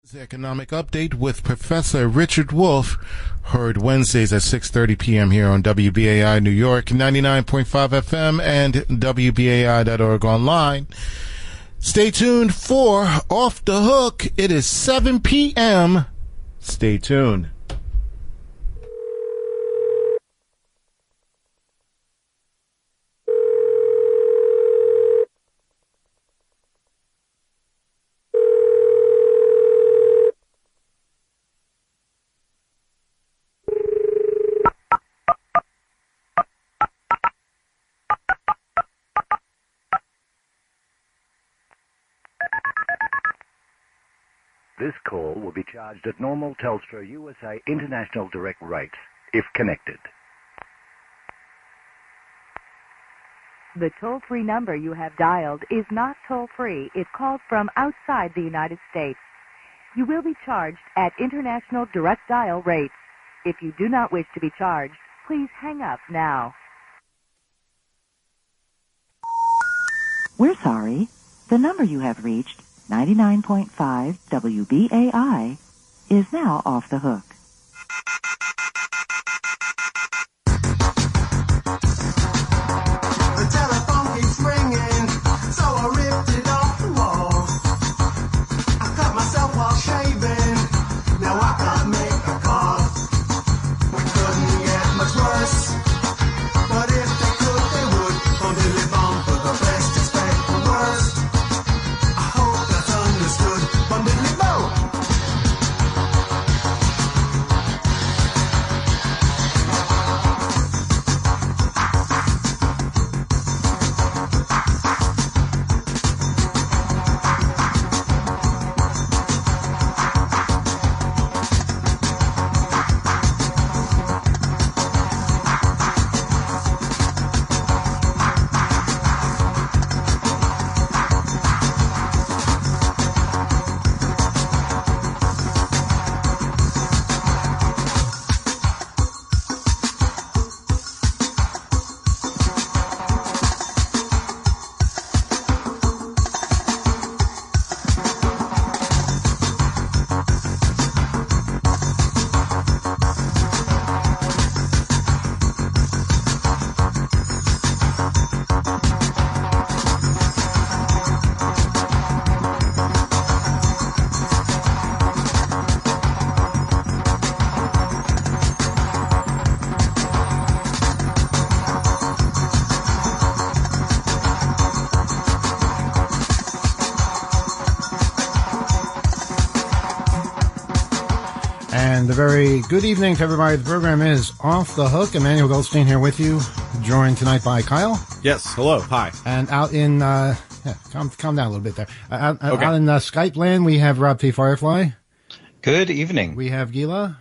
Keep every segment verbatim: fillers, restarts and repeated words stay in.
Economic Update with Professor Richard Wolff, heard Wednesdays at six thirty p.m. here on W B A I New York, ninety-nine point five F M and W B A I dot org online. Stay tuned for Off the Hook. It is seven p.m. Stay tuned. This call will be charged at normal Telstra U S A International Direct rates, if connected. The toll-free number you have dialed is not toll-free. It calls from outside the United States. You will be charged at international direct dial rates. If you do not wish to be charged, please hang up now. We're sorry. The number you have reached, ninety-nine point five W B A I, is now off the hook. The telephone keeps ringing, so I ripped it off the wall. I cut myself while shaving, now I can't make a call. We couldn't get much worse, but if they could, they would. Bum dilly bum, for the best expect the worst. I hope that's understood. Bum dilly bum. And a very good evening to everybody. The program is Off the Hook. Emmanuel Goldstein here with you, joined tonight by Kyle. Yes, hello, hi. And out in, uh, yeah, calm, calm down a little bit there. Uh, out, okay. out in uh, Skype land, we have Rob T. Firefly. Good evening. We have Gila.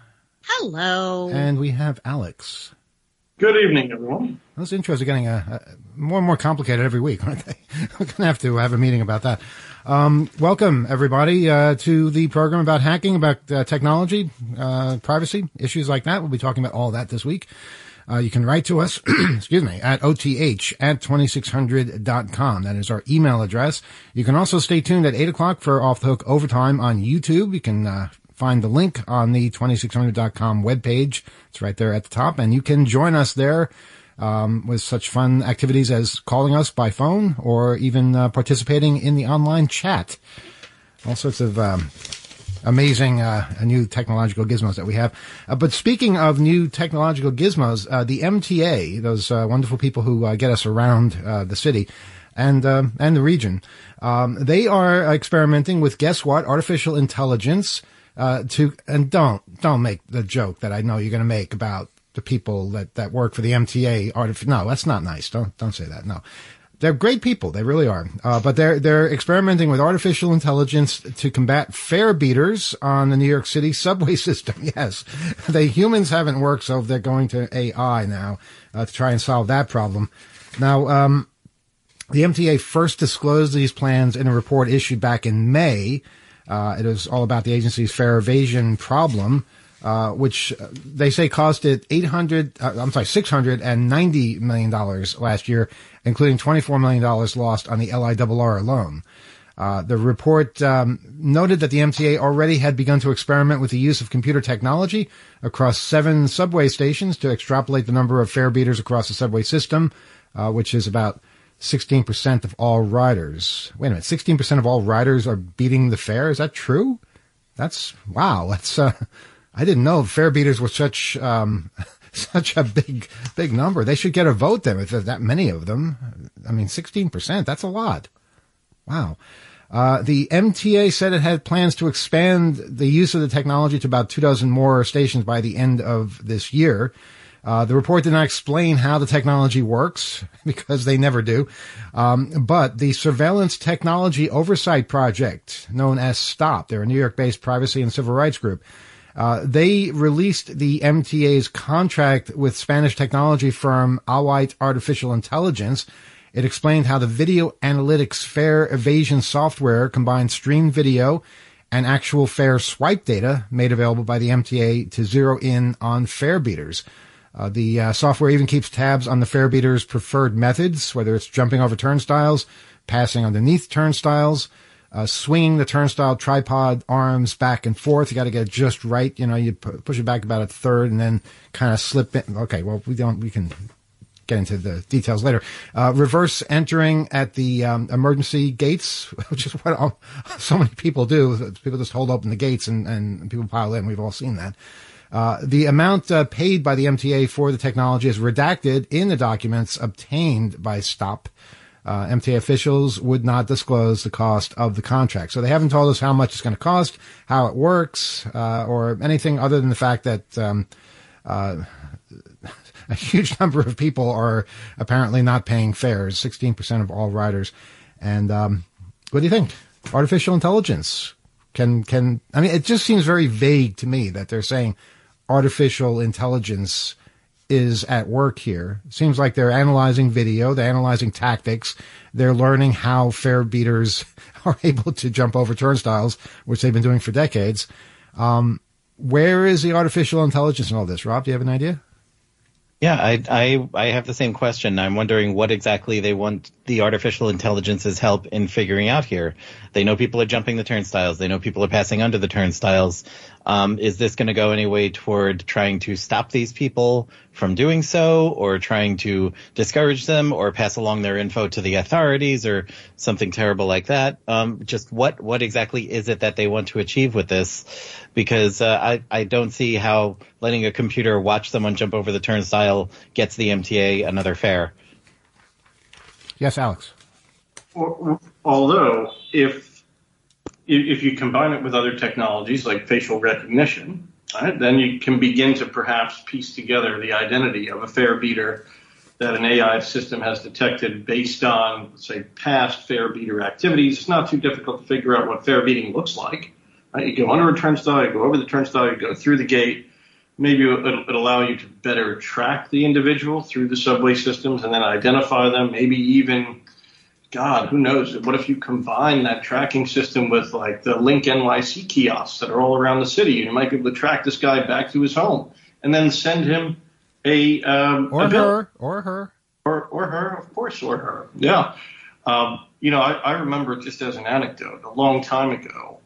Hello. And we have Alex. Good evening, everyone. Those intros are getting uh, uh, more and more complicated every week, aren't they? We're going to have to have a meeting about that. Um, welcome, everybody, uh, to the program about hacking, about uh, technology, uh, privacy, issues like that. We'll be talking about all that this week. Uh, you can write to us, excuse me, at O T H at twenty-six hundred dot com. That is our email address. You can also stay tuned at eight o'clock for Off the Hook Overtime on YouTube. You can uh, find the link on the twenty-six hundred dot com webpage. It's right there at the top, and you can join us there um, with such fun activities as calling us by phone or even uh, participating in the online chat. All sorts of um, amazing uh, new technological gizmos that we have. Uh, but speaking of new technological gizmos, uh, the M T A, those uh, wonderful people who uh, get us around uh, the city and uh, and the region, um, they are experimenting with, guess what, artificial intelligence. Uh, to, and don't, don't make the joke that I know you're going to make about the people that, that work for the M T A. Artif- no, that's not nice. Don't, don't say that. No. They're great people. They really are. Uh, but they're, they're experimenting with artificial intelligence to combat fare beaters on the New York City subway system. Yes. The humans haven't worked, so they're going to A I now, uh, to try and solve that problem. Now, um, the M T A first disclosed these plans in a report issued back in May. Uh, it is all about the agency's fare evasion problem, uh, which they say cost it eight hundred, uh, I'm sorry, six hundred ninety million dollars last year, including twenty-four million dollars lost on the L I R R alone. Uh, the report um, noted that the M T A already had begun to experiment with the use of computer technology across seven subway stations to extrapolate the number of fare beaters across the subway system, uh, which is about sixteen percent of all riders. Wait a minute, sixteen percent of all riders are beating the fare? Is that true? That's, wow, that's, uh, I didn't know fare beaters were such, um, such a big, big number. They should get a vote then if there's that many of them. I mean, sixteen percent, that's a lot. Wow. Uh, the M T A said it had plans to expand the use of the technology to about two dozen more stations by the end of this year. Uh, the report did not explain how the technology works, because they never do. Um, but the Surveillance Technology Oversight Project, known as STOP, they're a New York-based privacy and civil rights group. Uh, they released the M T A's contract with Spanish technology firm Awite Artificial Intelligence. It explained how the video analytics fare evasion software combines streamed video and actual fare swipe data made available by the M T A to zero in on fare beaters. Uh, the uh, software even keeps tabs on the fare beaters' preferred methods, whether it's jumping over turnstiles, passing underneath turnstiles, uh, swinging the turnstile tripod arms back and forth. You got to get it just right. You know, you pu- push it back about a third and then kind of slip in. Okay, well, we don't, we can get into the details later. Uh, reverse entering at the um, emergency gates, which is what all, so many people do. People just hold open the gates and, and people pile in. We've all seen that. Uh, the amount uh, paid by the M T A for the technology is redacted in the documents obtained by STOP. Uh, M T A officials would not disclose the cost of the contract. So they haven't told us how much it's going to cost, how it works, uh, or anything other than the fact that um, uh, a huge number of people are apparently not paying fares, sixteen percent of all riders. And um, what do you think? Artificial intelligence can, can, I mean, it just seems very vague to me that they're saying artificial intelligence is at work here. It seems like they're analyzing video, they're analyzing tactics, they're learning how fare beaters are able to jump over turnstiles, which they've been doing for decades. Um, where is the artificial intelligence in all this? Rob, do you have an idea? Yeah, I, I I have the same question. I'm wondering what exactly they want the artificial intelligence's help in figuring out here. They know people are jumping the turnstiles. They know people are passing under the turnstiles. Um, is this going to go any way toward trying to stop these people from doing so, or trying to discourage them, or pass along their info to the authorities, or something terrible like that? Um, just what what exactly is it that they want to achieve with this? Because uh, I, I don't see how letting a computer watch someone jump over the turnstile gets the M T A another fare. Yes, Alex. Although, if if you combine it with other technologies like facial recognition, right, then you can begin to perhaps piece together the identity of a fare beater that an A I system has detected based on, say, past fare beater activities. It's not too difficult to figure out what fare beating looks like. Right? You go under a turnstile, you go over the turnstile, you go through the gate. Maybe it'll, it'll allow you to better track the individual through the subway systems and then identify them. Maybe even, God, who knows? What if you combine that tracking system with like the Link N Y C kiosks that are all around the city? You might be able to track this guy back to his home and then send him a um, or a bill. her or her or or her, of course, or her. Yeah, um, you know, I, I remember just as an anecdote, a long time ago,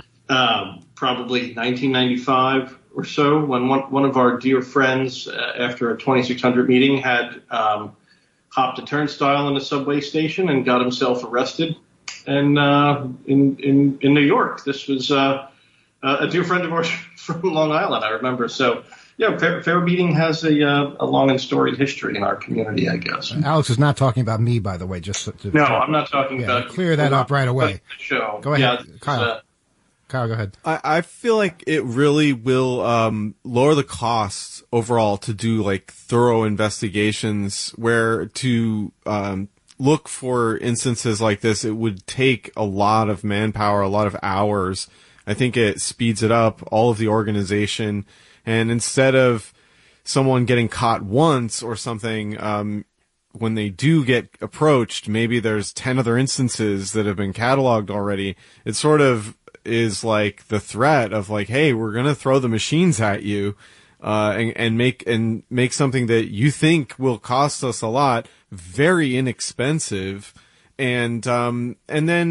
um, probably nineteen ninety-five or so, when one one of our dear friends, uh, after a twenty-six hundred meeting, had um, hopped a turnstile in a subway station and got himself arrested, and uh, in in in New York. This was uh, a dear friend of ours from Long Island, I remember. So. Yeah, fare, fare beating has a, uh, a long and storied history in our community, I guess. Alex is not talking about me, by the way. Just to, no, I'm not talking yeah, about clear that up right away. Show. Go ahead, yeah, Kyle. Uh, Kyle, go ahead. I, I feel like it really will um, lower the costs overall to do like thorough investigations. Where to um, look for instances like this, it would take a lot of manpower, a lot of hours. I think it speeds it up. All of the organization. And instead of someone getting caught once or something, um, when they do get approached, maybe there's ten other instances that have been cataloged already. It sort of is like the threat of like, hey, we're going to throw the machines at you, uh, and, and make, and make something that you think will cost us a lot very inexpensive. And, um, and then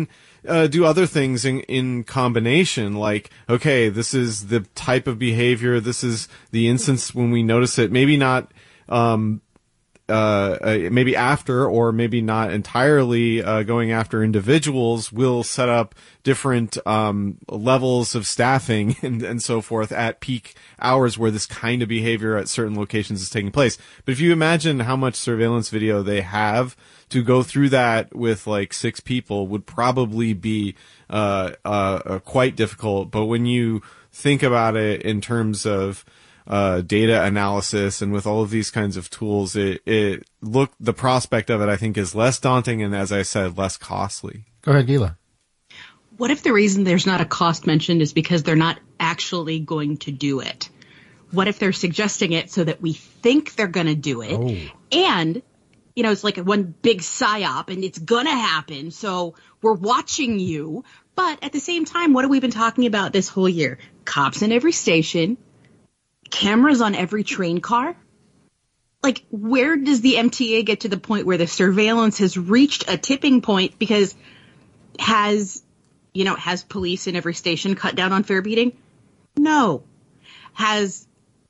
uh, do other things in, in combination, like, okay, this is the type of behavior, this is the instance when we notice it, maybe not, um, uh, uh maybe after, or maybe not entirely, uh, going after individuals. We'll set up different, um, levels of staffing and, and so forth at peak hours where this kind of behavior at certain locations is taking place. But if you imagine how much surveillance video they have, to go through that with like six people would probably be uh, uh, uh, quite difficult. But when you think about it in terms of uh, data analysis and with all of these kinds of tools, it, it look the prospect of it, I think, is less daunting and, as I said, less costly. Go ahead, Gila. What if the reason there's not a cost mentioned is because they're not actually going to do it? What if they're suggesting it so that we think they're going to do it? Oh. And you know, it's like one big psyop and it's going to happen. So we're watching you. But at the same time, what have we been talking about this whole year? Cops in every station, cameras on every train car. Like, where does the M T A get to the point where the surveillance has reached a tipping point? Because has, you know, has police in every station cut down on fare beating? No. Has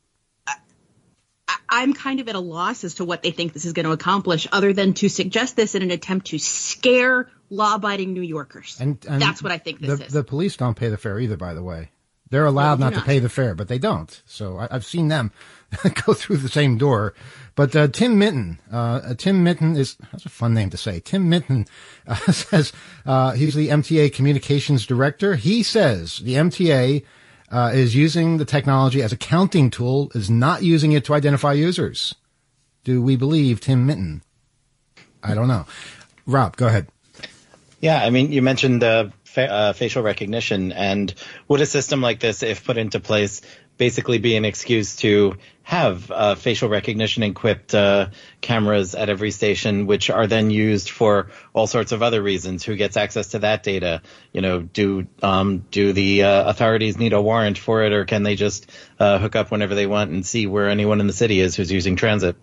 I'm kind of at a loss as to what they think this is going to accomplish, other than to suggest this in an attempt to scare law-abiding New Yorkers. And, and that's what I think this the, is. The police don't pay the fare either, by the way. They're allowed no, not, not to pay the fare, but they don't. So I, I've seen them go through the same door. But uh, Tim Minton, uh, Tim Minton is that's a fun name to say. Tim Minton uh, says uh, he's the M T A communications director. He says the M T A Uh, is using the technology as a counting tool, is not using it to identify users. Do we believe Tim Minton? I don't know. Rob, go ahead. Yeah, I mean, you mentioned uh, fa- uh, facial recognition, and would a system like this, if put into place, basically be an excuse to have uh, facial recognition equipped uh, cameras at every station, which are then used for all sorts of other reasons? Who gets access to that data? You know, do um, do the uh, authorities need a warrant for it, or can they just uh, hook up whenever they want and see where anyone in the city is who's using transit?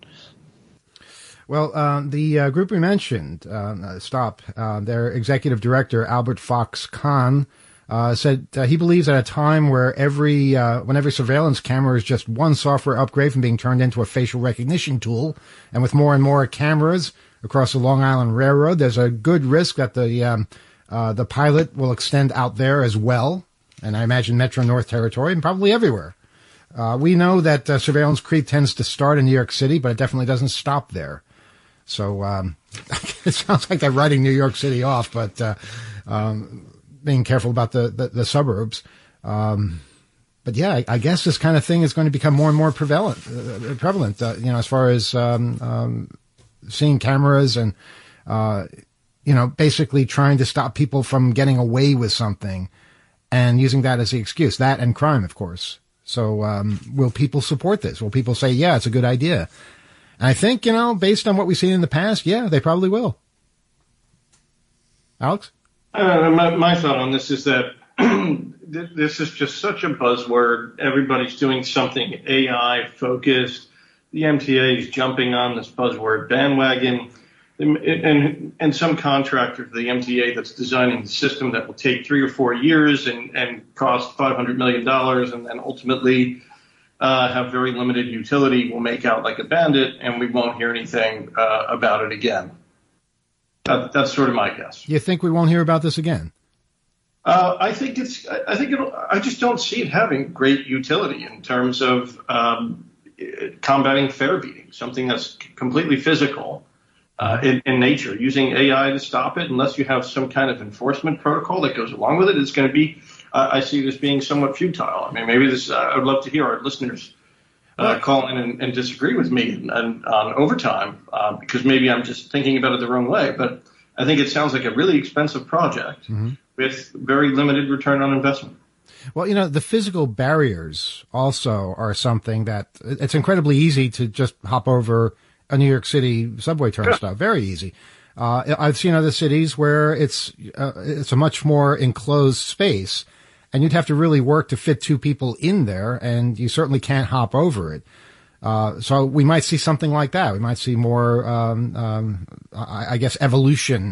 Well, uh, the uh, group we mentioned, uh, STOP, uh, their executive director, Albert Fox Khan, Uh, said uh, he believes at a time where every uh, when every surveillance camera is just one software upgrade from being turned into a facial recognition tool, and with more and more cameras across the Long Island Railroad, there's a good risk that the um, uh, the pilot will extend out there as well, and I imagine Metro North Territory and probably everywhere. Uh, we know that uh, surveillance creep tends to start in New York City, but it definitely doesn't stop there. So um, it sounds like they're writing New York City off, but uh, um, being careful about the, the, the suburbs. Um, but yeah, I, I guess this kind of thing is going to become more and more prevalent, uh, prevalent, uh, you know, as far as, um, um, seeing cameras and, uh, you know, basically trying to stop people from getting away with something and using that as the excuse, that and crime, of course. So, um, will people support this? Will people say, yeah, it's a good idea? And I think, you know, based on what we've seen in the past, yeah, they probably will. Alex? Uh, my, my thought on this is that this is just such a buzzword. Everybody's doing something A I focused. The M T A is jumping on this buzzword bandwagon. And, and, and some contractor for the M T A that's designing the system that will take three or four years and, and cost five hundred million dollars and then ultimately uh, have very limited utility will make out like a bandit, and we won't hear anything uh, about it again. That, that's sort of my guess. You think we won't hear about this again? Uh, I think it's. I think it'll. I just don't see it having great utility in terms of um, combating fare beating, something that's completely physical uh, in, in nature. Using A I to stop it, unless you have some kind of enforcement protocol that goes along with it, it's going to be. Uh, I see this being somewhat futile. I mean, maybe this. Uh, I would love to hear our listeners uh, call in and, and disagree with me and, and on overtime uh, because maybe I'm just thinking about it the wrong way. But I think it sounds like a really expensive project. Mm-hmm. With very limited return on investment. Well, you know, the physical barriers also are something that it's incredibly easy to just hop over a New York City subway turnstile. Yeah. Very easy. Uh, I've seen other cities where it's, uh, it's a much more enclosed space and you'd have to really work to fit two people in there and you certainly can't hop over it. Uh, so we might see something like that. We might see more, um, um, I, I guess, evolution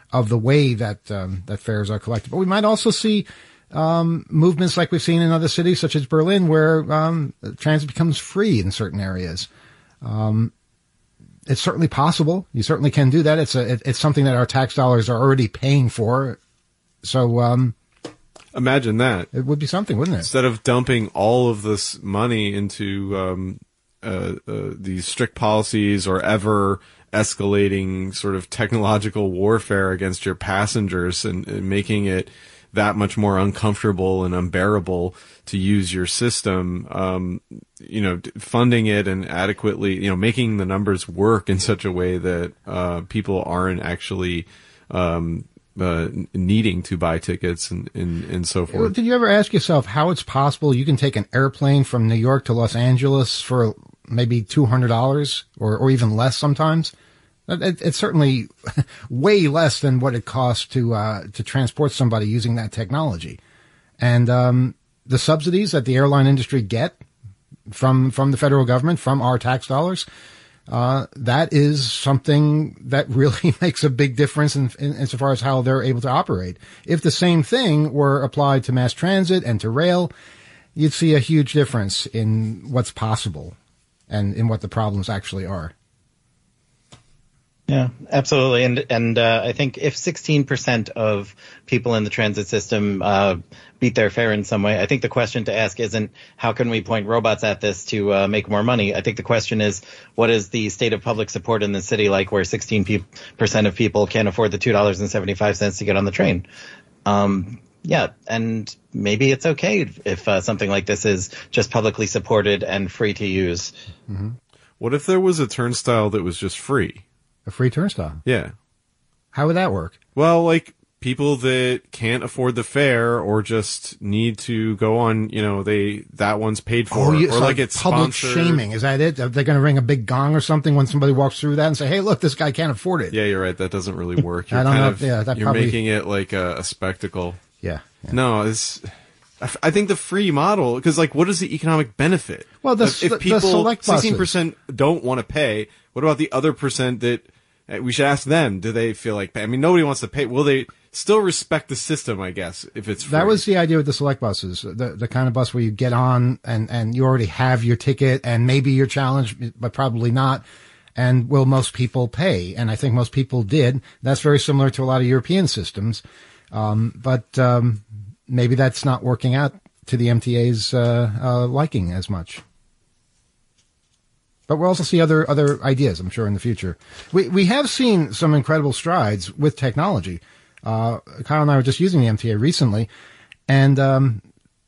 of the way that um, that fares are collected. But we might also see um, movements like we've seen in other cities, such as Berlin, where um, transit becomes free in certain areas. Um, it's certainly possible. You certainly can do that. It's a, it, it's something that our tax dollars are already paying for. So, um, imagine that. It would be something, wouldn't it? Instead of dumping all of this money into, um, uh, uh, these strict policies or ever escalating sort of technological warfare against your passengers and, and making it that much more uncomfortable and unbearable to use your system, um, you know, funding it and adequately, you know, making the numbers work in such a way that, uh, people aren't actually, um, uh, needing to buy tickets and, and, and so forth. Did you ever ask yourself how it's possible you can take an airplane from New York to Los Angeles for maybe two hundred dollars or, or even less sometimes? It, it's certainly way less than what it costs to uh, to transport somebody using that technology. And um, the subsidies that the airline industry get from from the federal government, from our tax dollars, uh, that is something that really makes a big difference in, in insofar as how they're able to operate. If the same thing were applied to mass transit and to rail, you'd see a huge difference in what's possible and in what the problems actually are. Yeah, absolutely. And and uh, I think if sixteen percent of people in the transit system uh, beat their fare in some way, I think the question to ask isn't how can we point robots at this to uh, make more money? I think the question is, what is the state of public support in the city like where sixteen percent of people can't afford the two dollars and seventy-five cents to get on the train? Um, yeah, and maybe it's okay if uh, something like this is just publicly supported and free to use. Mm-hmm. What if there was a turnstile that was just free? A free turnstile? Yeah. How would that work? Well, like people that can't afford the fare or just need to go on, you know, they that one's paid for, oh, you, or so like it's public sponsored. shaming. Is that it? Are they going to ring a big gong or something when somebody walks through that and say, "Hey, look, this guy can't afford it"? Yeah, you're right. That doesn't really work. You're I don't kind know. Of, If, yeah, that you're probably... making it like a, a spectacle. Yeah, yeah. No, it's. I think the free model, because like, what is the economic benefit? Well, the, if, if the, people the select buses. sixteen percent don't want to pay, what about the other percent that? We should ask them, do they feel like pay? I mean, nobody wants to pay. Will they still respect the system, I guess, if it's free? That was the idea with the select buses, the the kind of bus where you get on and, and you already have your ticket and maybe you're challenged, but probably not. And will most people pay? And I think most people did. That's very similar to a lot of European systems. Um, but um, maybe that's not working out to the M T A's uh, uh, liking as much. But we'll also see other other ideas, I'm sure, in the future. We we have seen some incredible strides with technology. Uh, Kyle and I were just using the M T A recently, and um,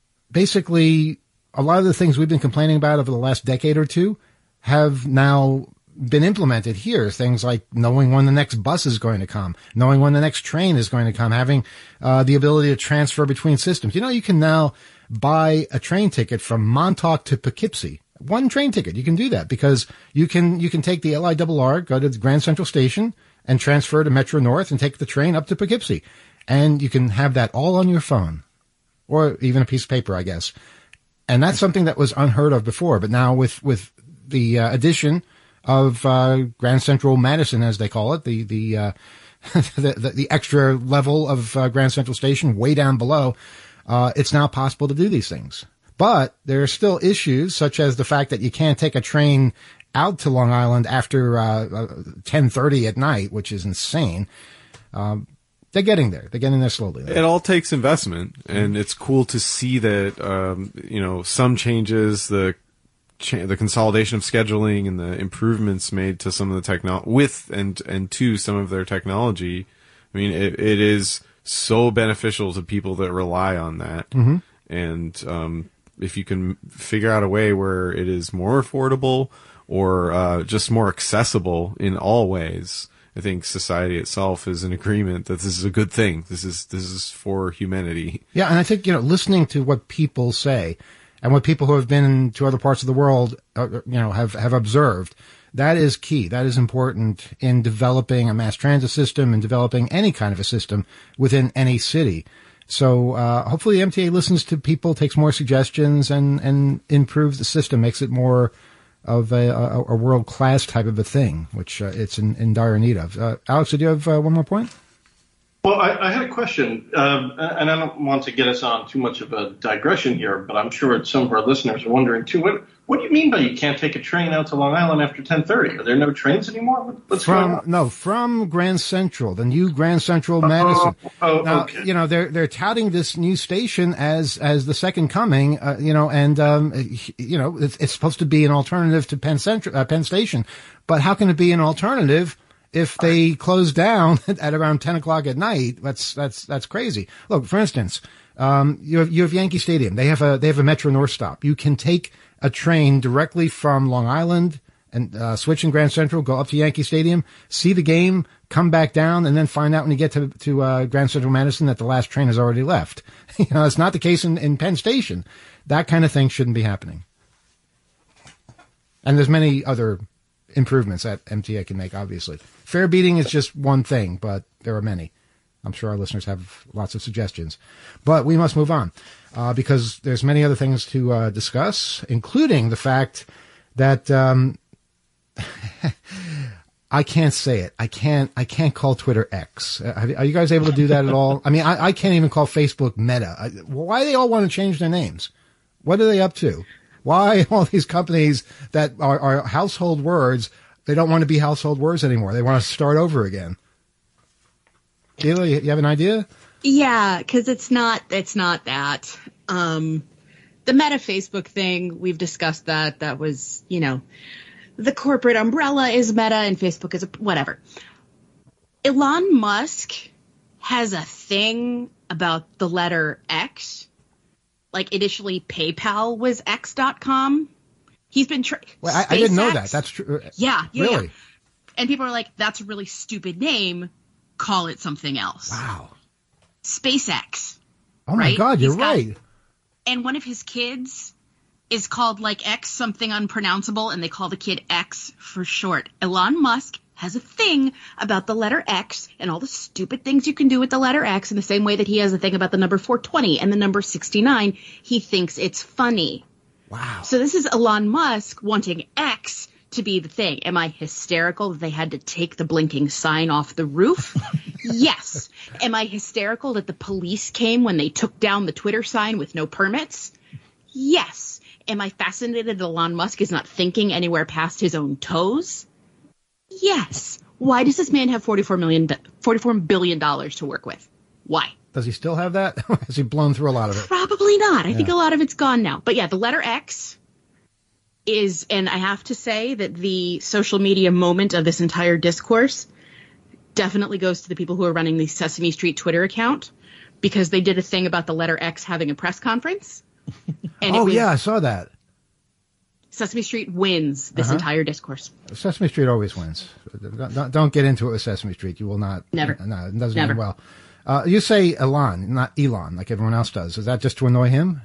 basically a lot of the things we've been complaining about over the last decade or two have now been implemented here. Things like knowing when the next bus is going to come, knowing when the next train is going to come, having uh, the ability to transfer between systems. You know, you can now buy a train ticket from Montauk to Poughkeepsie. One train ticket. You can do that because you can, you can take the L I R R, go to the Grand Central Station and transfer to Metro North and take the train up to Poughkeepsie. And you can have that all on your phone or even a piece of paper, I guess. And that's something that was unheard of before. But now with, with the uh, addition of, uh, Grand Central Madison, as they call it, the, the, uh, the, the, the extra level of uh, Grand Central Station way down below, uh, it's now possible to do these things. But there are still issues, such as the fact that you can't take a train out to Long Island after uh, ten thirty at night, which is insane. Um, they're getting there. They're getting there slowly. It all takes investment, and it's cool to see that, um, you know, some changes, the cha- the consolidation of scheduling and the improvements made to some of the technology, with and, and to some of their technology. I mean, it, it is so beneficial to people that rely on that. Mm-hmm. And, um, if you can figure out a way where it is more affordable or uh, just more accessible in all ways, I think society itself is in agreement that this is a good thing. This is this is for humanity. Yeah, and I think, you know, listening to what people say and what people who have been to other parts of the world, uh, you know, have, have observed, that is key. That is important in developing a mass transit system and developing any kind of a system within any city. So uh, hopefully the M T A listens to people, takes more suggestions, and, and improves the system, makes it more of a, a, a world-class type of a thing, which uh, it's in, in dire need of. Uh, Alex, did you have uh, one more point? Well, I, I had a question, um, and I don't want to get us on too much of a digression here, but I'm sure some of our listeners are wondering too. What What do you mean by you can't take a train out to Long Island after ten thirty? Are there no trains anymore? What, what's from going on? no from Grand Central, the new Grand Central Madison. Oh, oh, now, okay. you know they're they're touting this new station as as the second coming. Uh, you know, and um, you know it's, it's supposed to be an alternative to Penn Central, uh, Penn Station, but how can it be an alternative if they close down at around ten o'clock at night? That's that's that's crazy. Look, for instance, um, you have you have Yankee Stadium. They have a they have a Metro North stop. You can take a train directly from Long Island and uh, switch in Grand Central, go up to Yankee Stadium, see the game, come back down, and then find out when you get to to uh, Grand Central Madison that the last train has already left. You know, it's not the case in, in Penn Station. That kind of thing shouldn't be happening. And there's many other improvements that M T A can make, obviously. Fare beating is just one thing, but there are many. I'm sure our listeners have lots of suggestions. But we must move on, uh, because there's many other things to uh, discuss, including the fact that um, I can't say it. I can't I can't call Twitter X. Uh, are you guys able to do that at all? I mean, I, I can't even call Facebook Meta. I, why do they all want to change their names? What are they up to? Why all these companies that are, are household words, they don't want to be household words anymore. They want to start over again. Sheila, you, you have an idea? Yeah, because it's not it's not that. Um, the Meta Facebook thing, we've discussed that. That was, you know, the corporate umbrella is Meta and Facebook is a, whatever. Elon Musk has a thing about the letter X. Like, initially, PayPal was X dot com. He's been... Tra- well, I, I didn't know that. That's true. Yeah, yeah, really? yeah. And people are like, that's a really stupid name. Call it something else. Wow. SpaceX. Oh, my right? God, you're He's got- right. And one of his kids is called, like, X something unpronounceable, and they call the kid X for short. Elon Musk has a thing about the letter X and all the stupid things you can do with the letter X in the same way that he has a thing about the number four twenty and the number sixty-nine. He thinks it's funny. Wow. So this is Elon Musk wanting X to be the thing. Am I hysterical that they had to take the blinking sign off the roof? Yes. Am I hysterical that the police came when they took down the Twitter sign with no permits? Yes. Am I fascinated that Elon Musk is not thinking anywhere past his own toes? Yes. Why does this man have forty-four million, forty-four billion dollars to work with? Why? Does he still have that? Has he blown through a lot of it? Probably not. I Yeah. think a lot of it's gone now. But yeah, the letter X is, and I have to say that the social media moment of this entire discourse definitely goes to the people who are running the Sesame Street Twitter account, because they did a thing about the letter X having a press conference. And Oh, it was, yeah, I saw that. Sesame Street wins this Uh-huh. entire discourse. Sesame Street always wins. Don't, don't- don't get into it with Sesame Street. You will not. Never. No, it doesn't Never. end well. Uh, you say Elon, not Elon, like everyone else does. Is that just to annoy him?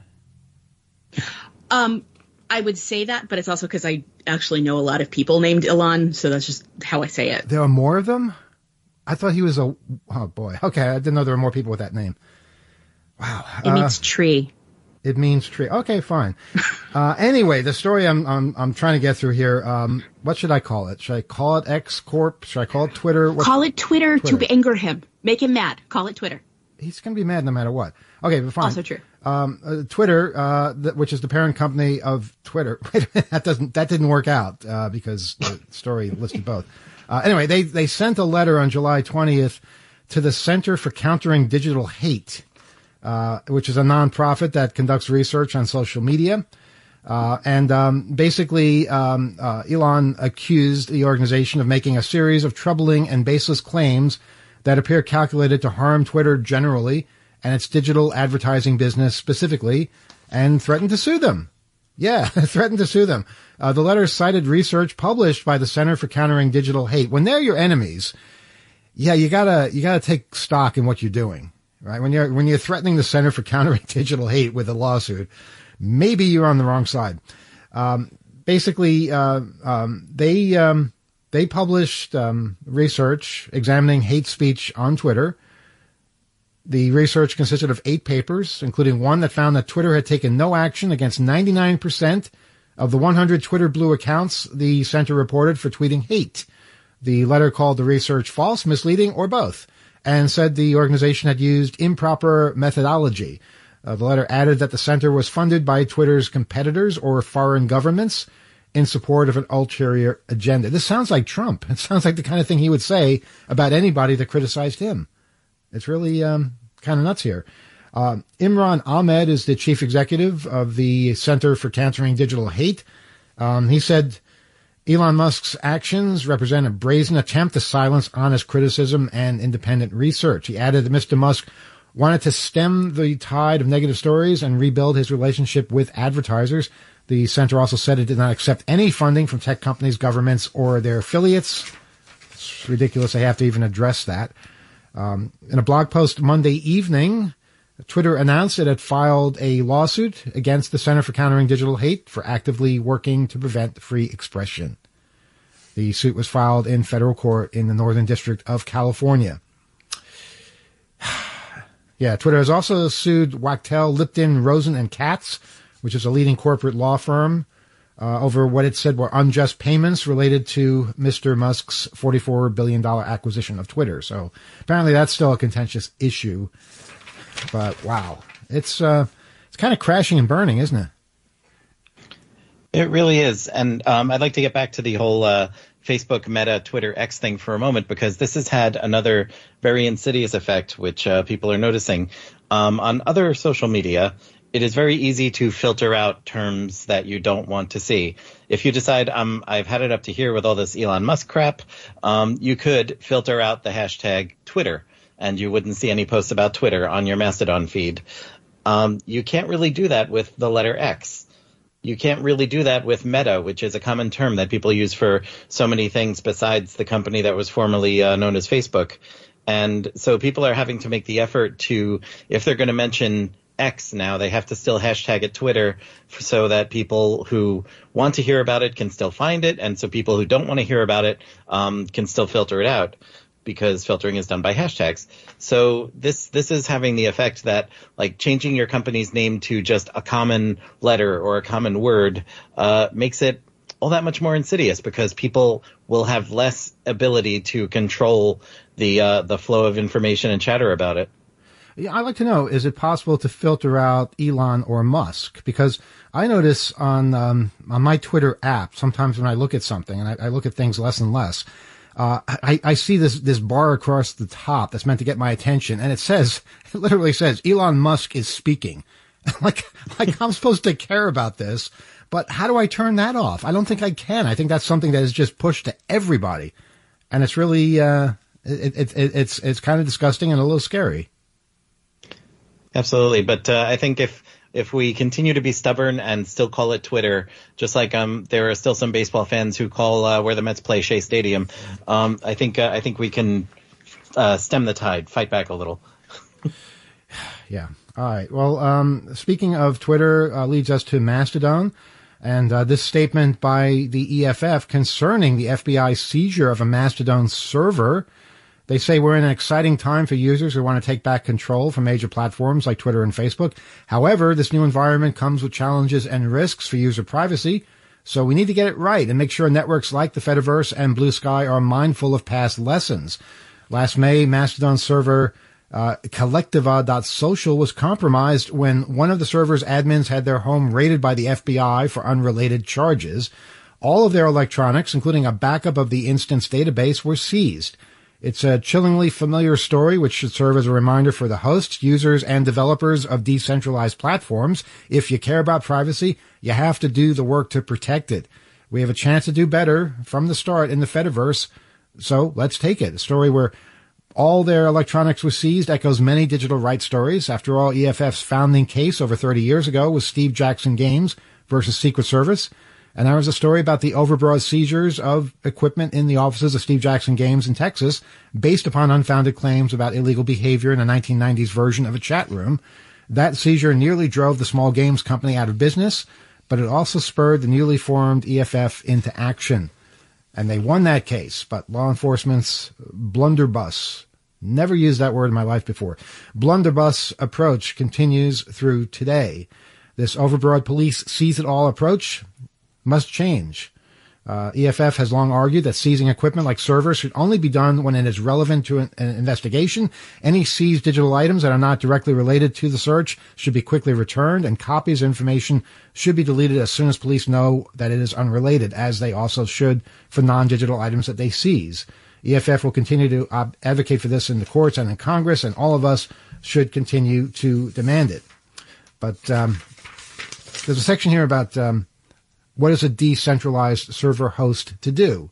Um, I would say that, but it's also because I actually know a lot of people named Elon, so that's just how I say it. There are more of them? I thought he was a... Oh, boy. Okay, I didn't know there were more people with that name. Wow. It means Uh, tree. It means tree. Okay, fine. Uh, anyway, the story I'm, I'm, I'm trying to get through here, um, what should I call it? Should I call it X Corp? Should I call it Twitter? What- Call it Twitter, Twitter. to anger him. Make him mad. Call it Twitter. He's going to be mad no matter what. Okay, but fine. Also true. Um, uh, Twitter, uh, th- which is the parent company of Twitter. that doesn't, that didn't work out, uh, because the story listed both. Uh, anyway, they, they sent a letter on July twentieth to the Center for Countering Digital Hate, uh, which is a nonprofit that conducts research on social media. Uh, and, um, basically, um, uh, Elon accused the organization of making a series of troubling and baseless claims that appear calculated to harm Twitter generally and its digital advertising business specifically, and threatened to sue them. Yeah, threatened to sue them. Uh, the letter cited research published by the Center for Countering Digital Hate. When they're your enemies, yeah, you gotta, you gotta take stock in what you're doing, right? When you're, when you're threatening the Center for Countering Digital Hate with a lawsuit, maybe you're on the wrong side. Um, basically, uh, um, they, um, they published, um, research examining hate speech on Twitter. The research consisted of eight papers, including one that found that Twitter had taken no action against ninety-nine percent of the one hundred Twitter Blue accounts the center reported for tweeting hate. The letter called the research false, misleading, or both, and said the organization had used improper methodology. Uh, the letter added that the center was funded by Twitter's competitors or foreign governments in support of an ulterior agenda. This sounds like Trump. It sounds like the kind of thing he would say about anybody that criticized him. It's really um, kind of nuts here. Uh, Imran Ahmed is the chief executive of the Center for Countering Digital Hate. Um, he said Elon Musk's actions represent a brazen attempt to silence honest criticism and independent research. He added that Mister Musk wanted to stem the tide of negative stories and rebuild his relationship with advertisers. The center also said it did not accept any funding from tech companies, governments, or their affiliates. It's ridiculous they have to even address that. Um, in a blog post Monday evening, Twitter announced it had filed a lawsuit against the Center for Countering Digital Hate for actively working to prevent free expression. The suit was filed in federal court in the Northern District of California. Yeah, Twitter has also sued Wachtell, Lipton, Rosen, and Katz, which is a leading corporate law firm, uh, over what it said were unjust payments related to Mister Musk's forty-four billion dollars acquisition of Twitter. So apparently that's still a contentious issue. But wow, it's uh, it's kind of crashing and burning, isn't it? It really is. And um, I'd like to get back to the whole uh, Facebook, Meta, Twitter, X thing for a moment, because this has had another very insidious effect, which uh, people are noticing. Um, on other social media, it is very easy to filter out terms that you don't want to see. If you decide, um, I've had it up to here with all this Elon Musk crap, um, you could filter out the hashtag Twitter, and you wouldn't see any posts about Twitter on your Mastodon feed. Um, you can't really do that with the letter X. You can't really do that with Meta, which is a common term that people use for so many things besides the company that was formerly uh, known as Facebook. And so people are having to make the effort to, if they're going to mention X now, they have to still hashtag it Twitter so that people who want to hear about it can still find it. And so people who don't want to hear about it um, can still filter it out, because filtering is done by hashtags. So this this is having the effect that, like, changing your company's name to just a common letter or a common word uh, makes it all that much more insidious, because people will have less ability to control the uh, the flow of information and chatter about it. Yeah, I'd like to know, is it possible to filter out Elon or Musk? Because I notice on um, on my Twitter app, sometimes when I look at something, and I, I look at things less and less, Uh, I, I see this, this bar across the top that's meant to get my attention, and it says, it literally says, Elon Musk is speaking. like, like I'm supposed to care about this, but how do I turn that off? I don't think I can. I think that's something that is just pushed to everybody. And it's really, uh, it, it, it, it's, it's kind of disgusting and a little scary. Absolutely. But, uh, I think if, If we continue to be stubborn and still call it Twitter, just like um, there are still some baseball fans who call uh, where the Mets play Shea Stadium, um, I think uh, I think we can uh, stem the tide, fight back a little. Yeah. All right. Well, um, speaking of Twitter, uh, leads us to Mastodon, and uh, this statement by the E F F concerning the F B I seizure of a Mastodon server. They say we're in an exciting time for users who want to take back control from major platforms like Twitter and Facebook. However, this new environment comes with challenges and risks for user privacy, so we need to get it right and make sure networks like the Fediverse and Blue Sky are mindful of past lessons. Last May, Mastodon server uh, Collectiva dot social was compromised when one of the server's admins had their home raided by the F B I for unrelated charges. All of their electronics, including a backup of the instance database, were seized. It's a chillingly familiar story which should serve as a reminder for the hosts, users, and developers of decentralized platforms. If you care about privacy, you have to do the work to protect it. We have a chance to do better from the start in the Fediverse, so let's take it. A story where all their electronics was seized echoes many digital rights stories. After all, E F F's founding case over thirty years ago was Steve Jackson Games versus Secret Service. And there was a story about the overbroad seizures of equipment in the offices of Steve Jackson Games in Texas based upon unfounded claims about illegal behavior in a nineteen nineties version of a chat room. That seizure nearly drove the small games company out of business, but it also spurred the newly formed E F F into action. And they won that case, but law enforcement's blunderbuss, never used that word in my life before, blunderbuss approach continues through today. This overbroad police seize-it-all approach must change. Uh, E F F has long argued that seizing equipment like servers should only be done when it is relevant to an, an investigation. Any seized digital items that are not directly related to the search should be quickly returned, and copies of information should be deleted as soon as police know that it is unrelated, as they also should for non-digital items that they seize. E F F will continue to uh, advocate for this in the courts and in Congress, and all of us should continue to demand it. But um, there's a section here about um, what is a decentralized server host to do?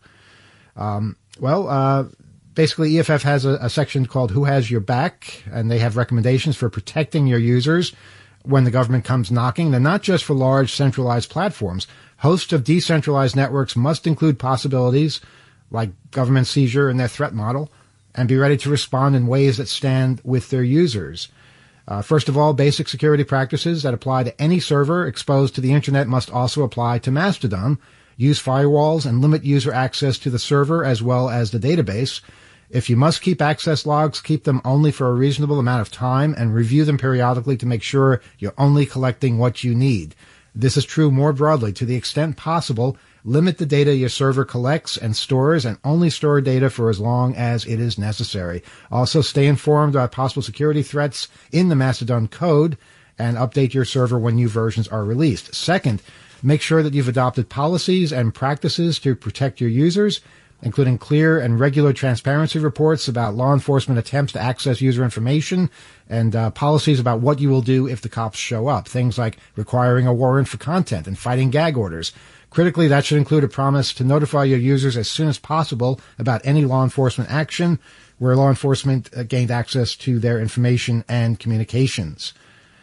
Um, well, uh, basically E F F has a, a section called Who Has Your Back, and they have recommendations for protecting your users when the government comes knocking. They're not just for large centralized platforms. Hosts of decentralized networks must include possibilities like government seizure in their threat model and be ready to respond in ways that stand with their users. Uh, first of all, basic security practices that apply to any server exposed to the internet must also apply to Mastodon. Use firewalls and limit user access to the server as well as the database. If you must keep access logs, keep them only for a reasonable amount of time and review them periodically to make sure you're only collecting what you need. This is true more broadly. To the extent possible, limit the data your server collects and stores and only store data for as long as it is necessary. Also, stay informed about possible security threats in the Mastodon code and update your server when new versions are released. Second, make sure that you've adopted policies and practices to protect your users, including clear and regular transparency reports about law enforcement attempts to access user information and uh, policies about what you will do if the cops show up. Things like requiring a warrant for content and fighting gag orders. Critically, that should include a promise to notify your users as soon as possible about any law enforcement action where law enforcement uh, gained access to their information and communications.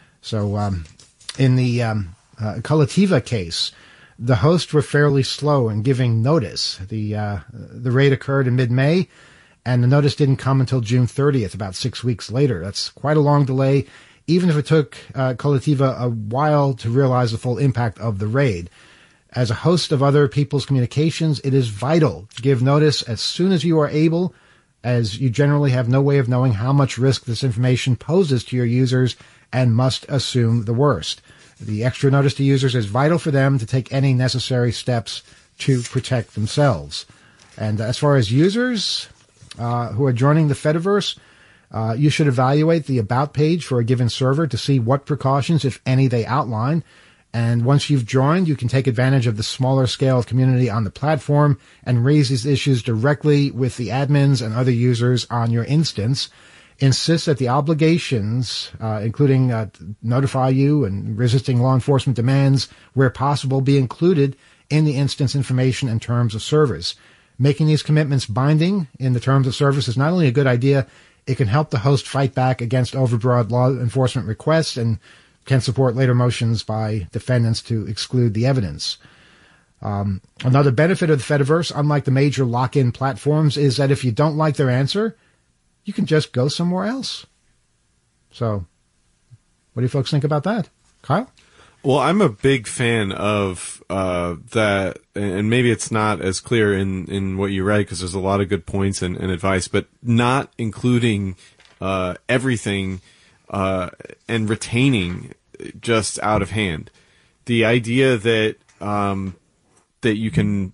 So um, in the um, uh, Kolativa case, the hosts were fairly slow in giving notice. The uh, the raid occurred in mid-May, and the notice didn't come until June thirtieth, about six weeks later. That's quite a long delay, even if it took uh, Kolativa a while to realize the full impact of the raid. As a host of other people's communications, it is vital to give notice as soon as you are able, as you generally have no way of knowing how much risk this information poses to your users and must assume the worst. The extra notice to users is vital for them to take any necessary steps to protect themselves. And as far as users uh, who are joining the Fediverse, uh, you should evaluate the About page for a given server to see what precautions, if any, they outline. And once you've joined, you can take advantage of the smaller scale of community on the platform and raise these issues directly with the admins and other users on your instance. Insist that the obligations, uh, including uh, notify you and resisting law enforcement demands where possible, be included in the instance information and terms of service. Making these commitments binding in the terms of service is not only a good idea, it can help the host fight back against overbroad law enforcement requests and can support later motions by defendants to exclude the evidence. Um, another benefit of the Fediverse, unlike the major lock-in platforms, is that if you don't like their answer, you can just go somewhere else. So, what do you folks think about that? Kyle? Well, I'm a big fan of uh, that, and maybe it's not as clear in, in what you read because there's a lot of good points and, and advice, but not including uh, everything uh, and retaining just out of hand. The idea that um, that you can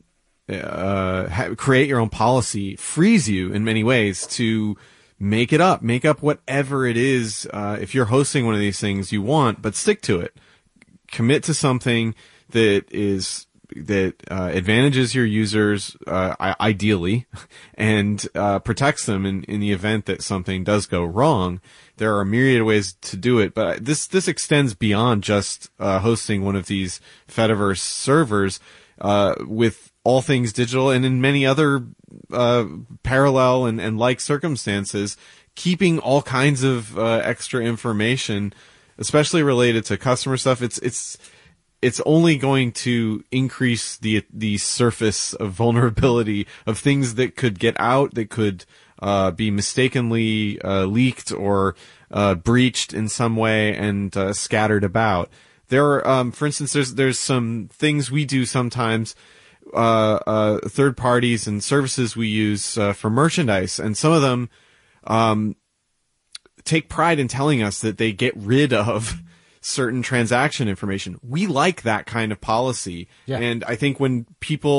uh, ha- create your own policy frees you in many ways to make it up, make up whatever it is. Uh, if you're hosting one of these things you want, but stick to it. Commit to something that is that uh, advantages your users uh, ideally, and uh, protects them in, in the event that something does go wrong. There are a myriad of ways to do it, but this this extends beyond just uh, hosting one of these Fediverse servers uh, with all things digital, and in many other uh, parallel and, and like circumstances, keeping all kinds of uh, extra information, especially related to customer stuff. It's it's it's only going to increase the the surface of vulnerability of things that could get out, that could uh, be mistakenly uh, leaked or uh, breached in some way and uh, scattered about. There are, um, for instance, there's there's some things we do sometimes. Uh, uh, third parties and services we use uh, for merchandise, and some of them um, take pride in telling us that they get rid of certain transaction information. We like that kind of policy, yeah. And I think when people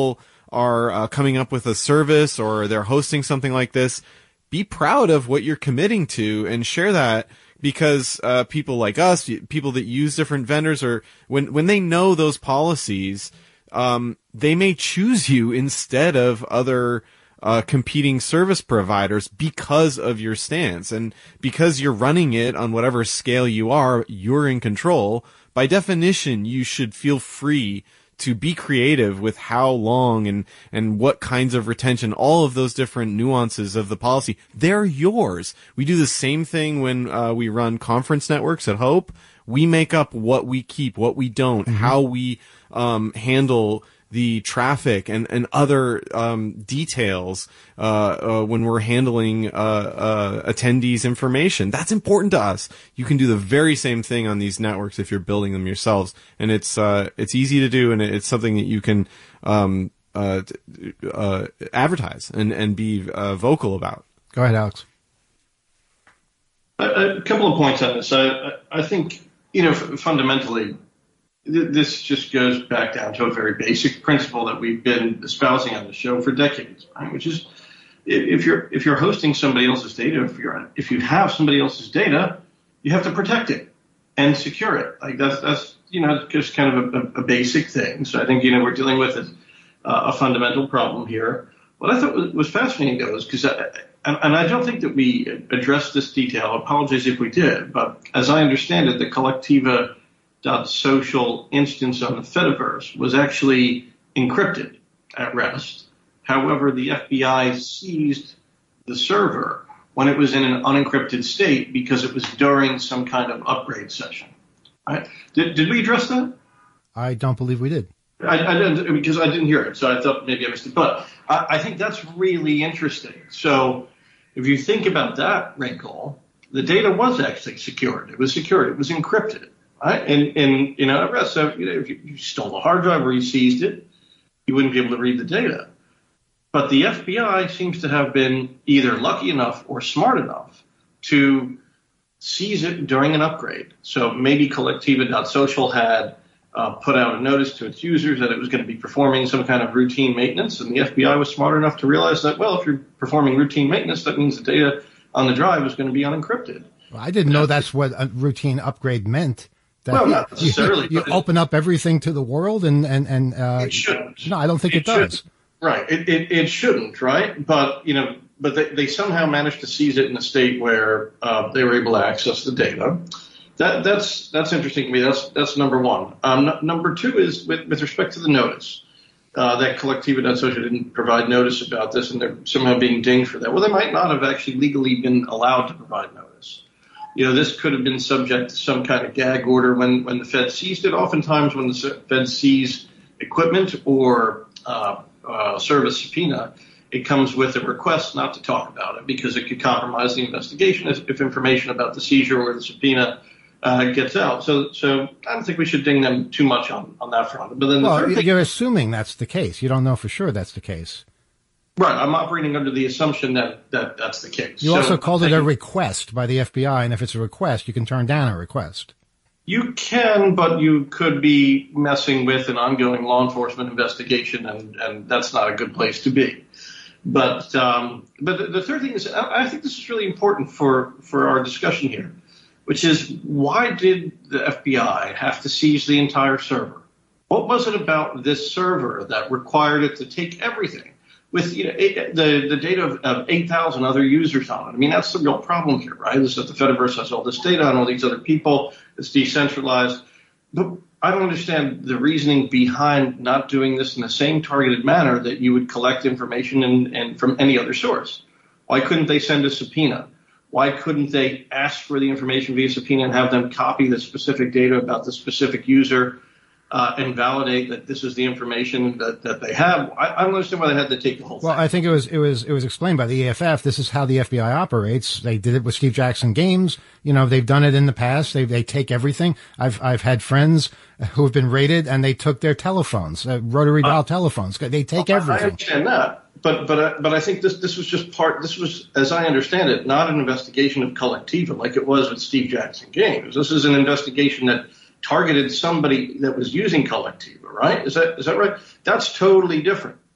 are uh, coming up with a service or they're hosting something like this, be proud of what you're committing to and share that, because uh, people like us, people that use different vendors, or when when they know those policies, um, they may choose you instead of other uh, competing service providers because of your stance. And because you're running it on whatever scale you are, you're in control. By definition, you should feel free to be creative with how long and, and what kinds of retention, all of those different nuances of the policy, they're yours. We do the same thing when uh, we run conference networks at Hope. We make up what we keep, what we don't, mm-hmm. how we um, handle the traffic and, and other um, details uh, uh, when we're handling uh, uh, attendees' information. That's important to us. You can do the very same thing on these networks if you're building them yourselves, and it's uh, it's easy to do, and it's something that you can um, uh, uh, advertise and and be uh, vocal about. Go ahead, Alex. A, a couple of points on this. I, I think you know f- fundamentally. This just goes back down to a very basic principle that we've been espousing on the show for decades, right? Which is, if you're if you're hosting somebody else's data, if you're if you have somebody else's data, you have to protect it and secure it. Like that's that's you know just kind of a, a basic thing. So I think you know we're dealing with a, a fundamental problem here. What I thought was, was fascinating though is because and, and I don't think that we addressed this detail. I apologize if we did, but as I understand it, the Collectiva .social instance on the Fediverse was actually encrypted at rest. However, the F B I seized the server when it was in an unencrypted state because it was during some kind of upgrade session. Right? Did, did we address that? I don't believe we did. I, I didn't, because I didn't hear it, so I thought maybe I missed it. But I, I think that's really interesting. So if you think about that wrinkle, the data was actually secured. It was secured. It was encrypted. Right? And, and, you know, so, you know, if you, you stole the hard drive or you seized it, you wouldn't be able to read the data. But the F B I seems to have been either lucky enough or smart enough to seize it during an upgrade. So maybe Collectiva.social had uh, put out a notice to its users that it was going to be performing some kind of routine maintenance, and the F B I was smart enough to realize that, well, if you're performing routine maintenance, that means the data on the drive is going to be unencrypted. Well, I didn't know that's what a routine upgrade meant. That well, not necessarily. You, you open up everything to the world, and and and uh, it shouldn't. No, I don't think it, it does. Right. It, it it shouldn't. Right. But you know, but they, they somehow managed to seize it in a state where uh, they were able to access the data. That that's that's interesting to me. That's that's number one. Um, n- number two is with, with respect to the notice uh, that Collectiva.social didn't provide notice about this, and they're somehow being dinged for that. Well, they might not have actually legally been allowed to provide notice. You know, this could have been subject to some kind of gag order when, when the Fed seized it. Oftentimes when the Fed seizes equipment or uh, uh, service subpoena, it comes with a request not to talk about it because it could compromise the investigation if, if information about the seizure or the subpoena uh, gets out. So so I don't think we should ding them too much on, on that front. But then the well, third thing, you're assuming that's the case. You don't know for sure that's the case. Right. I'm operating under the assumption that, that that's the case. You so, also called it a request by the F B I, and if it's a request, you can turn down a request. You can, but you could be messing with an ongoing law enforcement investigation, and, and that's not a good place to be. But um, but the, the third thing is, I, I think this is really important for, for our discussion here, which is why did the F B I have to seize the entire server? What was it about this server that required it to take everything? With you know eight, the the data of, of eight thousand other users on it. I mean, that's the real problem here, right? Is that the Fediverse has all this data on all these other people. It's decentralized. But I don't understand the reasoning behind not doing this in the same targeted manner that you would collect information and, and from any other source. Why couldn't they send a subpoena? Why couldn't they ask for the information via subpoena and have them copy the specific data about the specific user Uh, and validate that this is the information that, that they have? I, I don't understand why they had to take the whole well, thing. Well, I think it was it was it was explained by the E F F. This is how the F B I operates. They did it with Steve Jackson Games. You know, they've done it in the past. They they take everything. I've I've had friends who have been raided and they took their telephones, uh, rotary dial uh, telephones. They take everything. I understand that, but but uh, but I think this this was just part. This was, as I understand it, not an investigation of Collectiva like it was with Steve Jackson Games. This is an investigation that targeted somebody that was using Collectiva, right? Is that is that right? That's totally different.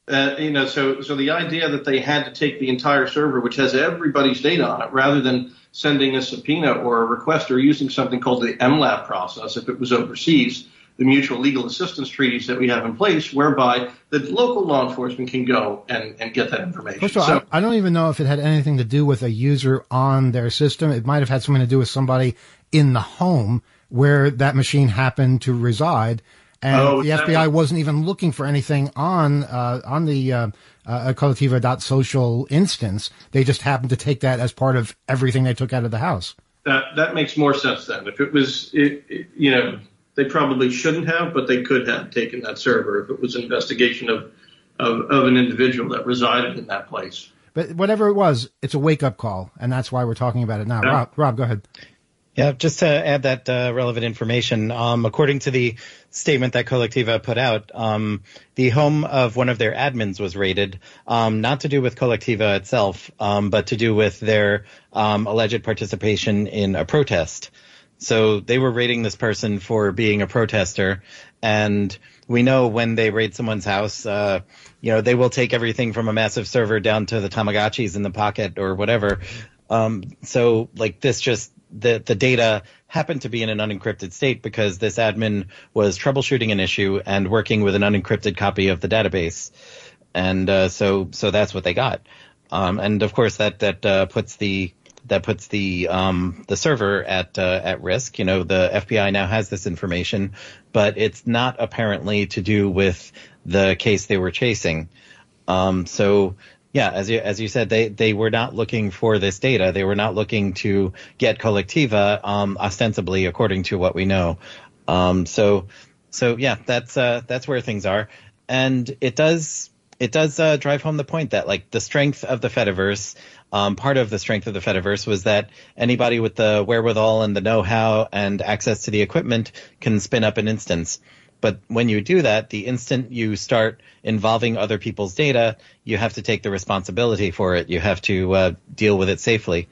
Uh, you know, so so the idea that they had to take the entire server, which has everybody's data on it, rather than sending a subpoena or a request or using something called the M LAP process, if it was overseas, the mutual legal assistance treaties that we have in place, whereby the local law enforcement can go and, and get that information. First of all, so, I, I don't even know if it had anything to do with a user on their system. It might have had something to do with somebody in the home where that machine happened to reside. And oh, the F B I wasn't even looking for anything on uh, on the uh, uh, collectiva dot social instance. They just happened to take that as part of everything they took out of the house. That that makes more sense then. If it was, it, it, you know, they probably shouldn't have, but they could have taken that server if it was an investigation of, of, of an individual that resided in that place. But whatever it was, it's a wake-up call, and that's why we're talking about it now. Yeah. Rob, Rob, go ahead. Yeah, just to add that uh, relevant information, um, according to the statement that Collectiva put out, um, the home of one of their admins was raided, um, not to do with Collectiva itself, um, but to do with their um, alleged participation in a protest. So they were raiding this person for being a protester, and we know when they raid someone's house, uh, you know, they will take everything from a massive server down to the Tamagotchis in the pocket or whatever. Um, so, like, this just... The, the data happened to be in an unencrypted state because this admin was troubleshooting an issue and working with an unencrypted copy of the database. And uh, so so that's what they got. Um, and, of course, that that uh, puts the that puts the um, the server at uh, at risk. You know, the F B I now has this information, but it's not apparently to do with the case they were chasing. Um, so... Yeah, as you as you said, they, they were not looking for this data. They were not looking to get Collectiva, um, ostensibly, according to what we know. Um, so so yeah, that's uh, that's where things are, and it does it does uh, drive home the point that, like, the strength of the Fediverse, um, part of the strength of the Fediverse was that anybody with the wherewithal and the know-how and access to the equipment can spin up an instance. But when you do that, the instant you start involving other people's data, you have to take the responsibility for it. You have to uh, deal with it safely.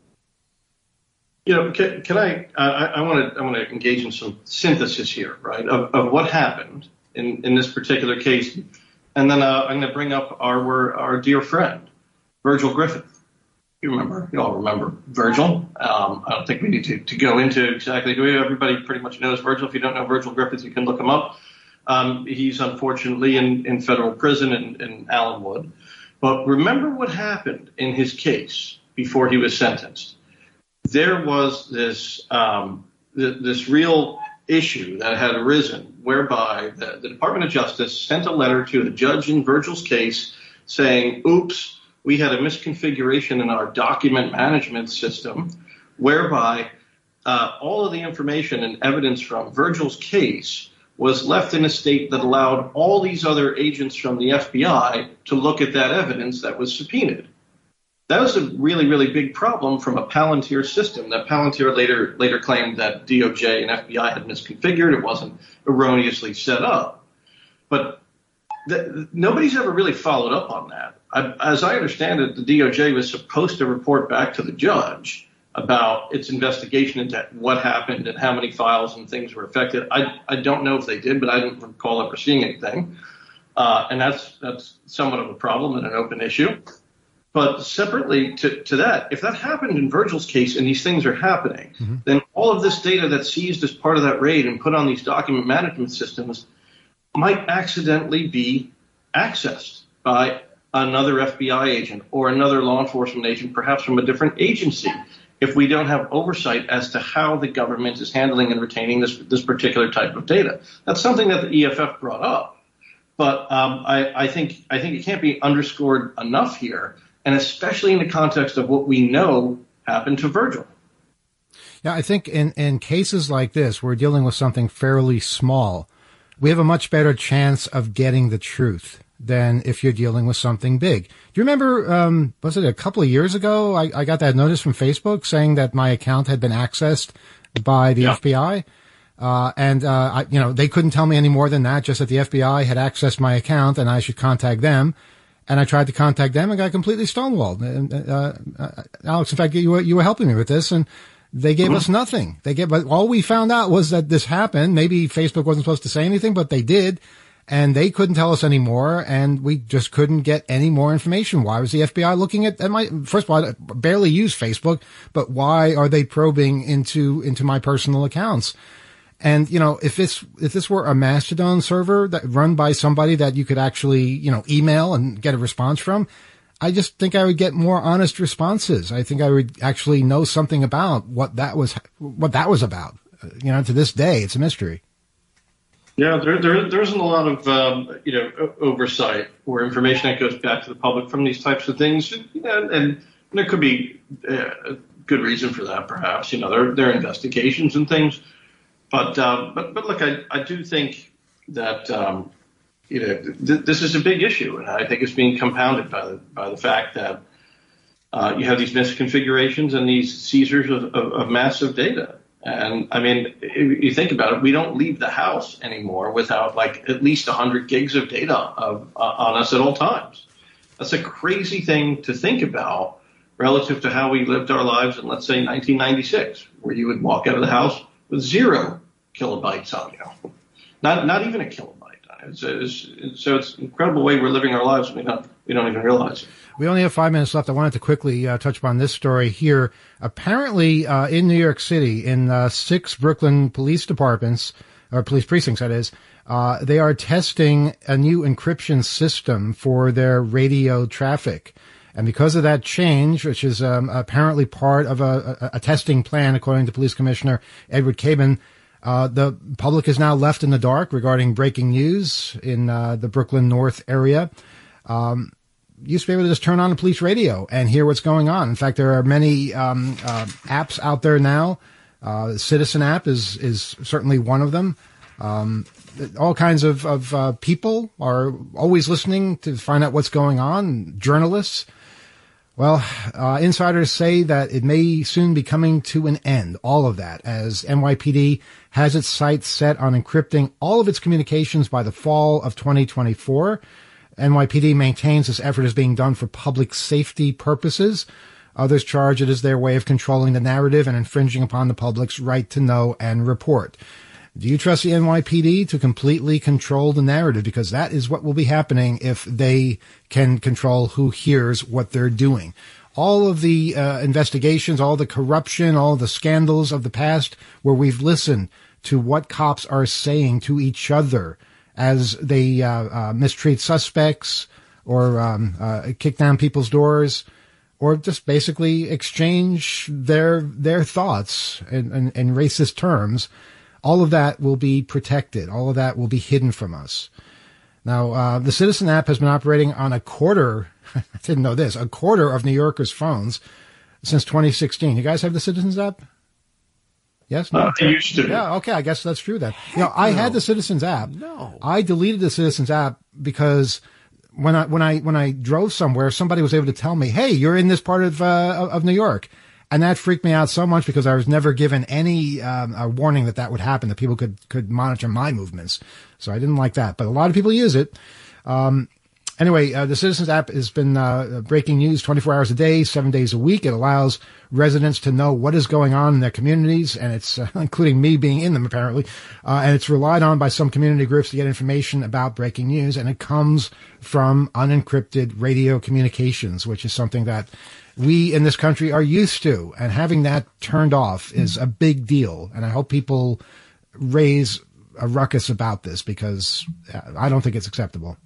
You know, can, can I, I want to I want to engage in some synthesis here, right, of, of what happened in, in this particular case. And then uh, I'm going to bring up our our dear friend, Virgil Griffith. You remember, you all remember Virgil. Um, I don't think we need to, to go into exactly who everybody pretty much knows Virgil. If you don't know Virgil Griffith, you can look him up. Um, he's unfortunately in, in federal prison in, in Allenwood. But remember what happened in his case before he was sentenced. There was this um, th- this real issue that had arisen whereby the, the Department of Justice sent a letter to the judge in Virgil's case saying, oops, we had a misconfiguration in our document management system whereby uh, all of the information and evidence from Virgil's case was left in a state that allowed all these other agents from the F B I to look at that evidence that was subpoenaed. That was a really, really big problem from a Palantir system that Palantir later later claimed that D O J and F B I had misconfigured. It wasn't erroneously set up. But th- nobody's ever really followed up on that. I, as I understand it, the D O J was supposed to report back to the judge about its investigation into what happened and how many files and things were affected. I, I don't know if they did, but I don't recall ever seeing anything. Uh, and that's that's somewhat of a problem and an open issue. But separately to, to that, if that happened in Virgil's case and these things are happening, mm-hmm. then all of this data that's seized as part of that raid and put on these document management systems might accidentally be accessed by another F B I agent or another law enforcement agent, perhaps from a different agency, if we don't have oversight as to how the government is handling and retaining this this particular type of data. That's something that the E F F brought up. But um, I, I think I think it can't be underscored enough here, and especially in the context of what we know happened to Virgil. Yeah, I think in, in cases like this, we're dealing with something fairly small. We have a much better chance of getting the truth than if you're dealing with something big. Do you remember, um, was it a couple of years ago, I, I got that notice from Facebook saying that my account had been accessed by the yeah. F B I? Uh, and, uh, I, you know, they couldn't tell me any more than that, just that the F B I had accessed my account and I should contact them. And I tried to contact them and got completely stonewalled. And, uh, uh, Alex, in fact, you were, you were helping me with this, and they gave us nothing. They gave, but all we found out was that this happened. Maybe Facebook wasn't supposed to say anything, but they did. And they couldn't tell us anymore, and we just couldn't get any more information. Why was the F B I looking at, at my, first of all, I barely use Facebook, but why are they probing into, into my personal accounts? And, you know, if this, if this were a Mastodon server that run by somebody that you could actually, you know, email and get a response from, I just think I would get more honest responses. I think I would actually know something about what that was, what that was about. You know, to this day, it's a mystery. Yeah, there, there, there isn't a lot of, um, you know, oversight or information that goes back to the public from these types of things. And, and there could be a good reason for that, perhaps. You know, there, there are investigations and things. But, uh, but, but look, I, I do think that, um, you know, th- this is a big issue. And I think it's being compounded by the, by the fact that uh, you have these misconfigurations and these seizures of, of, of massive data. And I mean, if you think about it, we don't leave the house anymore without like at least one hundred gigs of data of, uh, on us at all times. That's a crazy thing to think about relative to how we lived our lives in, let's say, nineteen ninety-six, where you would walk out of the house with zero kilobytes on you. Not not even a kilobyte. It's, it's, so it's an incredible way we're living our lives. And we don't, we don't even realize it. We only have five minutes left. I wanted to quickly uh, touch upon this story here. Apparently, uh, in New York City, in uh, six Brooklyn police departments, or police precincts, that is, uh, they are testing a new encryption system for their radio traffic. And because of that change, which is um, apparently part of a, a, a testing plan, according to Police Commissioner Edward Cabin, Uh, the public is now left in the dark regarding breaking news in uh, the Brooklyn North area. Um, used to be able to just turn on the police radio and hear what's going on. In fact, there are many um, uh, apps out there now. Uh, the Citizen app is is certainly one of them. Um, all kinds of, of uh, people are always listening to find out what's going on, journalists. Well, uh, insiders say that it may soon be coming to an end, all of that, as N Y P D has its sights set on encrypting all of its communications by the fall of twenty twenty-four. N Y P D maintains this effort is being done for public safety purposes. Others charge it as their way of controlling the narrative and infringing upon the public's right to know and report. Do you trust the N Y P D to completely control the narrative? Because that is what will be happening if they can control who hears what they're doing. All of the uh, investigations, all the corruption, all the scandals of the past where we've listened to what cops are saying to each other as they uh, uh, mistreat suspects or um, uh, kick down people's doors or just basically exchange their their thoughts in, in, in racist terms. All of that will be protected. All of that will be hidden from us. Now, uh, the Citizen app has been operating on a quarter, I didn't know this, a quarter of New Yorkers' phones since twenty sixteen. You guys have the Citizens app? Yes? No? Uh, I used to. Yeah, okay, I guess that's true then. You know, I had the Citizens app. No. I deleted the Citizens app because when I, when I, when I drove somewhere, somebody was able to tell me, hey, you're in this part of, uh, of New York. And that freaked me out so much because I was never given any um, a warning that that would happen, that people could, could monitor my movements. So I didn't like that. But a lot of people use it. Um, anyway, uh, the Citizens app has been uh, breaking news twenty-four hours a day, seven days a week. It allows residents to know what is going on in their communities, and it's uh, including me being in them, apparently. Uh, and it's relied on by some community groups to get information about breaking news. And it comes from unencrypted radio communications, which is something that we in this country are used to, and having that turned off is a big deal. And I hope people raise a ruckus about this because I don't think it's acceptable.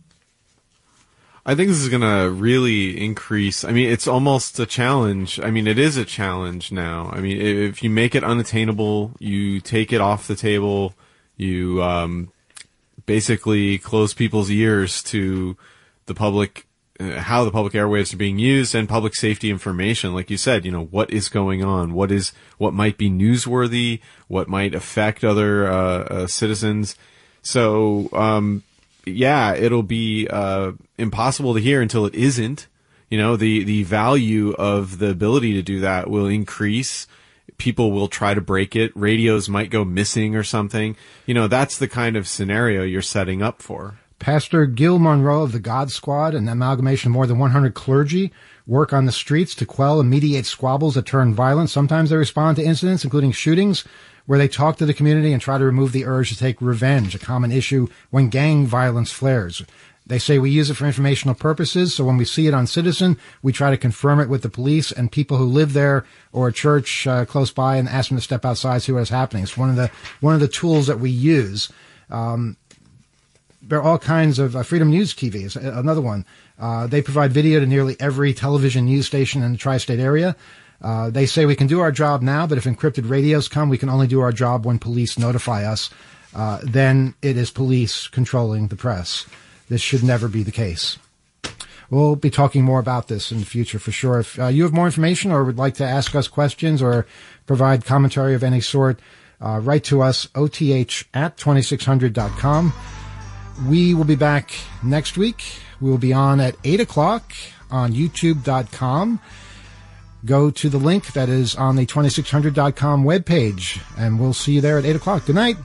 I think this is going to really increase. I mean, it's almost a challenge. I mean, it is a challenge now. I mean, if you make it unattainable, you take it off the table, you um, basically close people's ears to the public, how the public airwaves are being used and public safety information. Like you said, you know, what is going on? What is, what might be newsworthy? What might affect other, uh, uh citizens? So, um, yeah, it'll be, uh, impossible to hear until it isn't. You know, the, the value of the ability to do that will increase. People will try to break it. Radios might go missing or something. You know, that's the kind of scenario you're setting up for. Pastor Gil Monroe of the God Squad, an amalgamation of more than one hundred clergy, work on the streets to quell and mediate squabbles that turn violent. Sometimes they respond to incidents, including shootings, where they talk to the community and try to remove the urge to take revenge, a common issue when gang violence flares. They say we use it for informational purposes, so when we see it on Citizen, we try to confirm it with the police and people who live there or a church uh, close by and ask them to step outside, see what's happening. It's one of the one of the tools that we use. Um, there are all kinds of uh, Freedom News T V is another one. Uh, they provide video to nearly every television news station in the tri-state area. Uh, they say we can do our job now, but if encrypted radios come, we can only do our job when police notify us. Uh, then it is police controlling the press. This should never be the case. We'll be talking more about this in the future for sure. If uh, you have more information or would like to ask us questions or provide commentary of any sort, uh, write to us, O T H at twenty-six hundred dot com. We will be back next week. We will be on at eight o'clock on YouTube dot com. Go to the link that is on the twenty-six hundred dot com webpage, and we'll see you there at eight o'clock. Good night.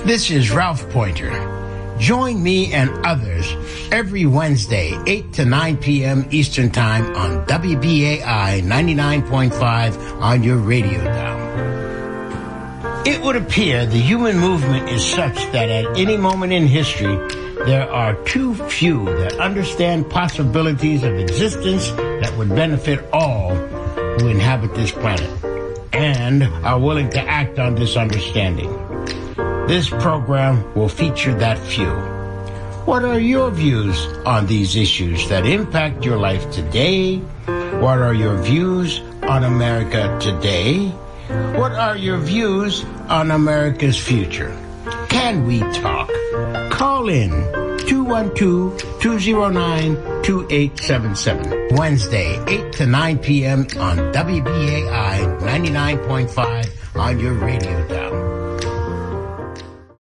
This is Ralph Pointer. Join me and others every Wednesday, eight to nine p.m. Eastern Time on W B A I ninety-nine point five on your radio dial. It would appear the human movement is such that at any moment in history, there are too few that understand possibilities of existence that would benefit all who inhabit this planet and are willing to act on this understanding. This program will feature that few. What are your views on these issues that impact your life today? What are your views on America today? What are your views on America's future? Can we talk? Call in two one two, two zero nine, two eight seven seven. Wednesday, eight to nine p.m. on W B A I ninety-nine point five on your radio dial.